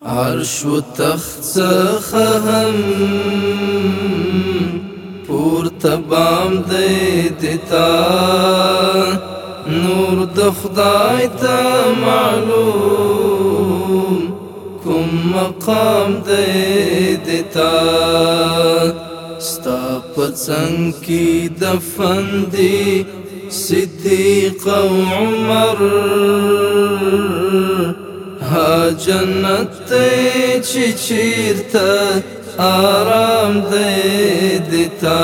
عرش و تخت څخه هم پورته بام دی دتا نور د خدای ته معلوم کوم مقام دی دتا ستا په څنګ کې دفن دی صدیق او عمر ها جنت چی چیرته آرام دی دتا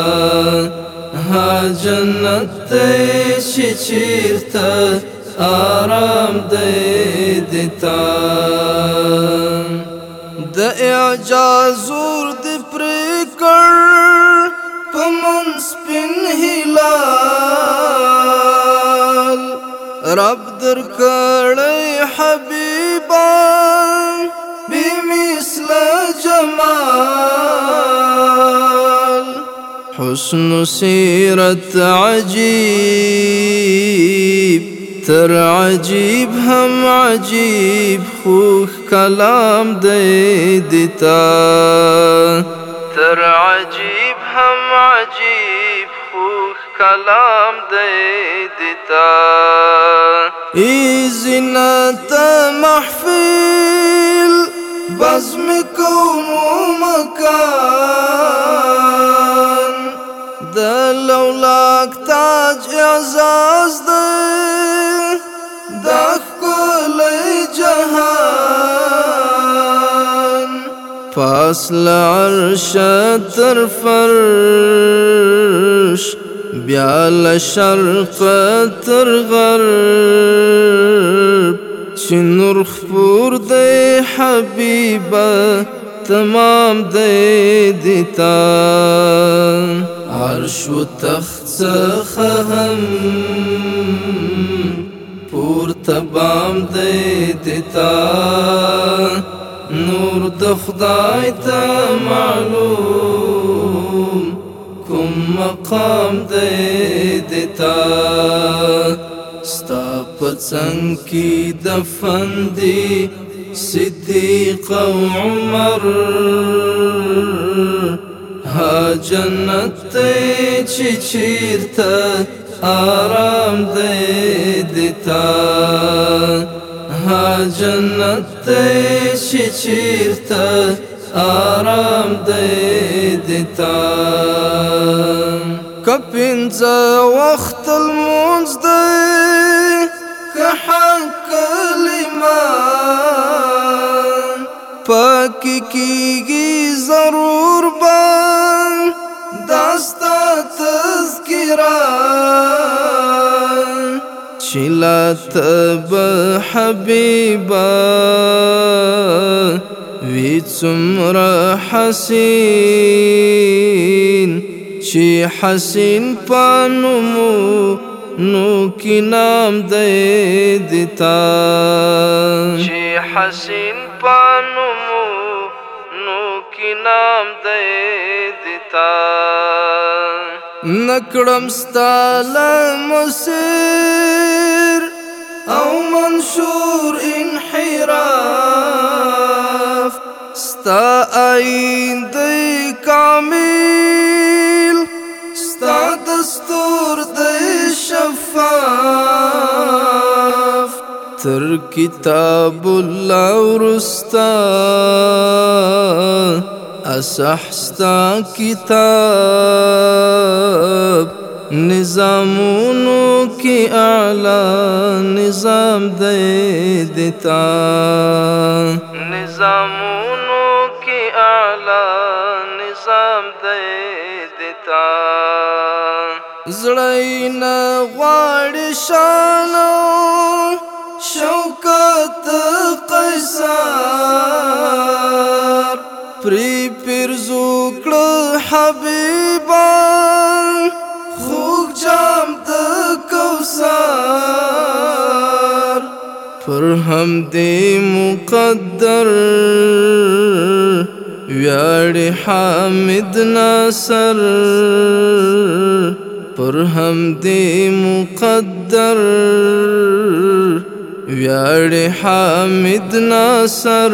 ها جنت چی چیرته آرام دی دتا د اعجاز ور دی پرکړ پمن سپین هلال رب در کړی حبیبا بمثل جمال حسن سیرت عجیب تر عجیب هم عجیب خوش کلام دی دتا تر عجیب هم عجیب خوش کلام دی دتا ای زینت محفل بزم کون و مکان د لولاک تاج اعزاز دی د ښکلی جهان فاصل عرش تر فرش بیا لشرق تر غرب چې نور خپور دی حبیبه تمام دی دتا عرش و تخت څخه هم پورته بام دی دتا نور د خدای ته معلوم کوم مقام دی دتا ستا په څنګ کې دفن دی صدیق او عمر ها جنت چی چیرته آرام دی دتا ها جنت چی چیرته آرام دی دتا کپنځه وخت المنځ دی که حق کلمان پاکی کیږي ضرور به داستا تذکره چې لا تب حبیبه وی څومره حسین چې حسین پانمو نو کی نام دی دتا چې حسین پانمو نو کی نام دی دتا نکړم ستاله مسیر او منشور انحراف ستا آئینده کامل ستا دستور دی شفاف تر کتاب الله ورستا اصح ستا کتاب نظامونو کی اعلی نظام دی دتا نظامونو کی اعلی نظام دی دتا زړین غواړي شانو شوکت قیصر پری پیرزو کړه حبیبا خوږ جام د کوثر پر هم دې مقدر ویاړي حامد ناصر پر هم دې مقدر ویاړې حامد ناصر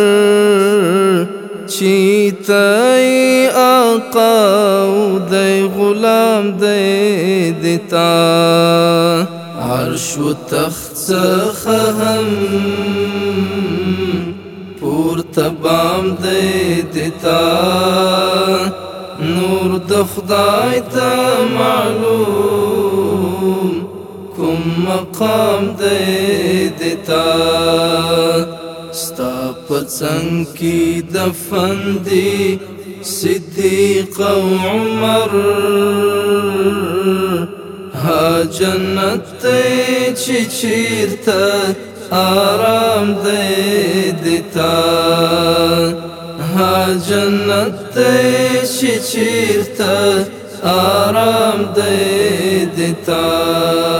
چې ته آقا او دی غلام دی دتا عرش و تخت څخه هم پورته بام دی دتا نور د خدای ته معلوم کوم مقام دی دتا ستا په څنګ کې دفن دی صدیق او عمر ها جنت دی چې چیرته آرام دی دتا ها جنت دی چې چیرته آرام دی دتا